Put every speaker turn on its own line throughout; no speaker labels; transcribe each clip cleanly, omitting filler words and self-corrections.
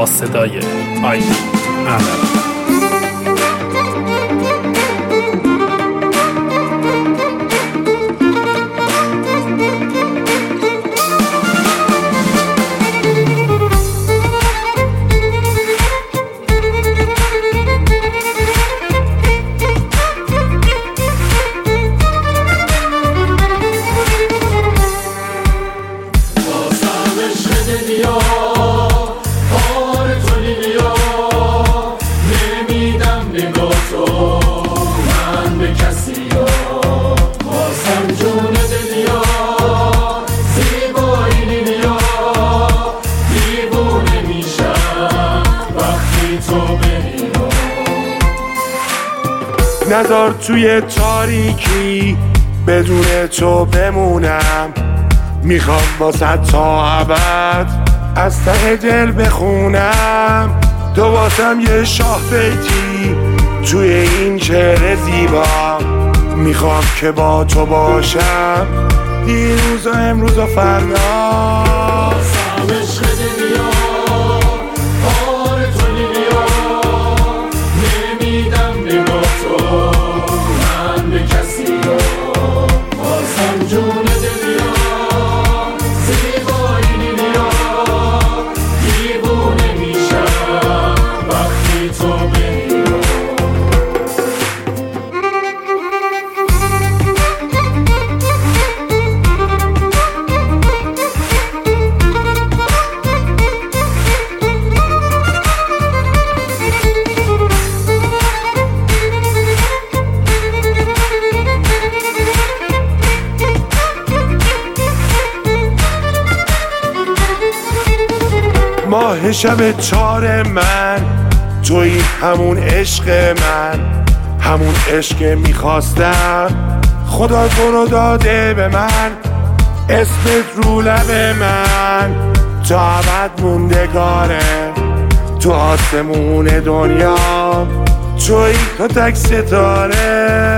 با صدای آیلین احمدی.
نذار توی تاریکی بدون تو بمونم، میخوام واسه تا ابد از ته دل بخونم. تو واسم یه شاه بیتی توی این شعر زیبا، میخوام که با تو باشم دیروز و امروز و فردا. ماه شب تار من توی همون عشق من، همون عشق میخواستم خدا تو رو داده به من. اسمت رو لب من تا ابد موندگاره، تو آسمون دنیا توی تو تک ستاره.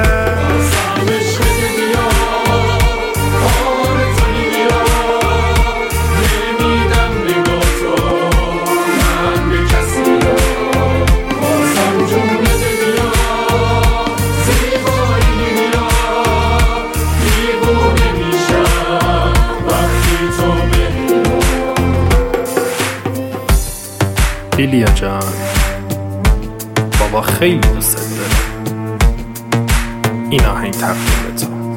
ایلیا جان، بابا خیلی دوست داره. این آهنگ تقدیم به تو.